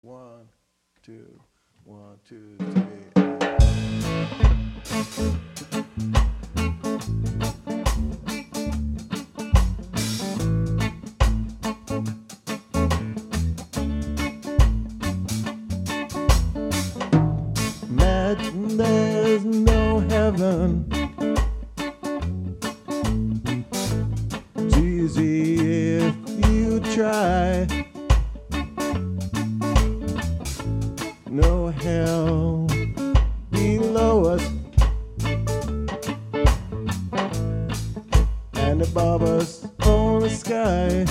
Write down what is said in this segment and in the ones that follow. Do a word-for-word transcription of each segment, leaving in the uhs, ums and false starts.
One, two, one, two, three. Imagine there's no heaven. It's easy if you try. No hell below us, and above us only sky.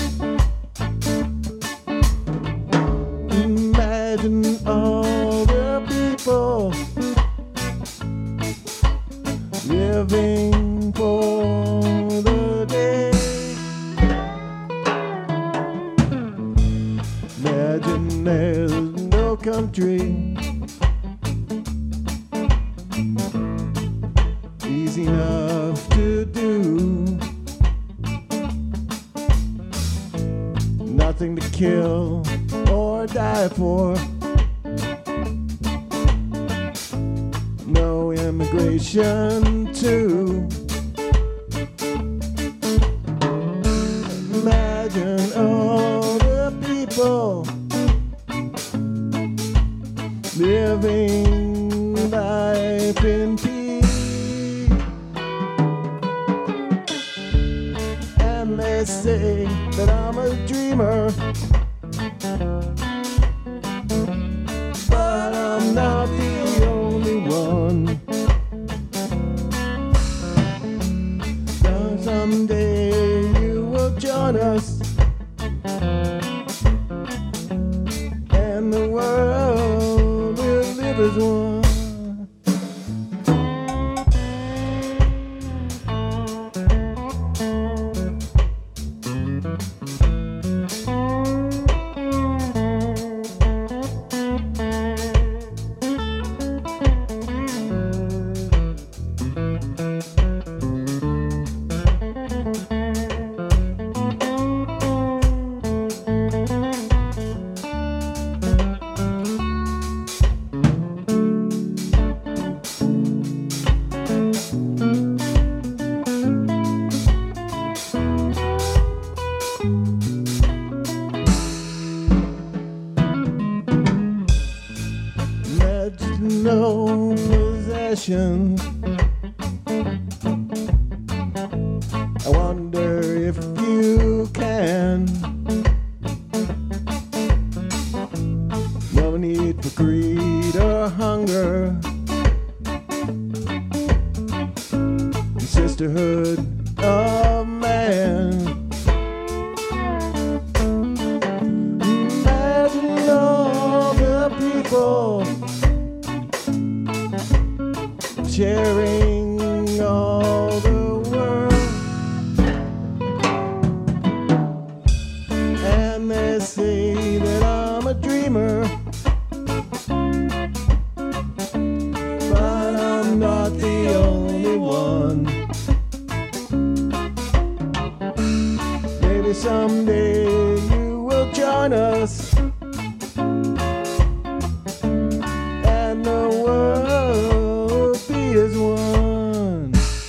Imagine all the people living for the day. Imagine there's no country. Easy enough to do. Nothing to kill or die for. No immigration too. Imagine all the people living life in peace. And they say that I'm a dreamer, but I'm not the only one. So someday you will join us, and the world will live as one. No possession. I wonder if you can. No need for greed or hunger. The sisterhood of man. Imagine all the people sharing all the world, and they say that I'm a dreamer, but I'm not the only one. Maybe someday you will join us, and the world is one.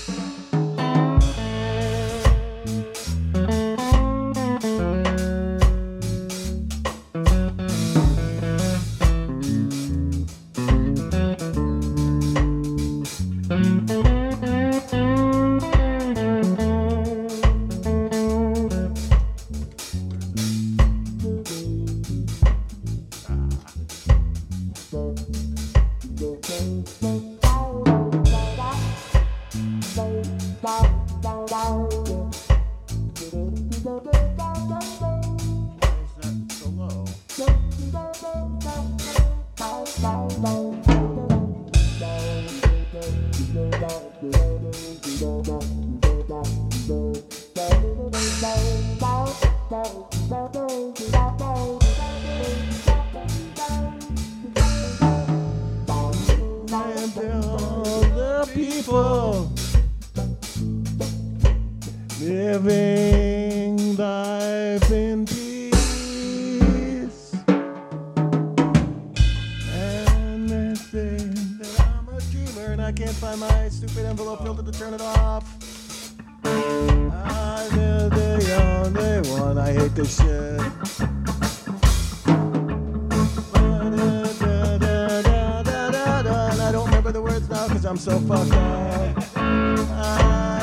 People living life in peace. can't find my stupid envelope filter to turn it off. I'm the only one. I hate this shit. I don't remember the words now because I'm so fucked up.